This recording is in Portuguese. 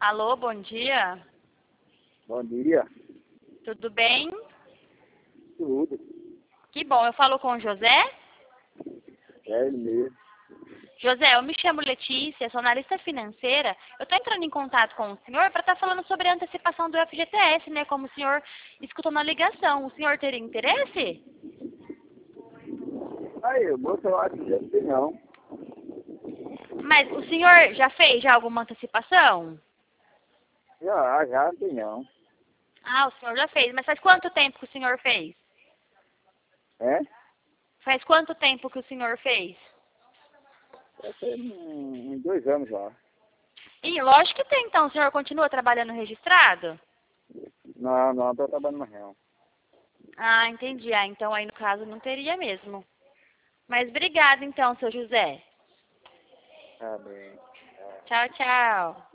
Alô, bom dia. Bom dia. Tudo bem? Tudo. Que bom, eu falo com o José. É ele mesmo. José, eu me chamo Letícia, sou analista financeira. Eu estou entrando em contato com o senhor para estar falando sobre a antecipação do FGTS, né? Como o senhor escutou na ligação. O senhor teria interesse? Aí, o moço, eu acho que já tem não. Mas o senhor já fez alguma antecipação? Já não tem não. Ah, o senhor já fez. Mas faz quanto tempo que o senhor fez? É? Faz quanto tempo que o senhor fez? Já tem uns 2 anos já. Ih, lógico que tem, então. O senhor continua trabalhando registrado? Não, estou trabalhando mais não. Ah, entendi. Ah, então aí no caso não teria mesmo. Mas obrigada então, seu José. Tá bem. Tchau, tchau.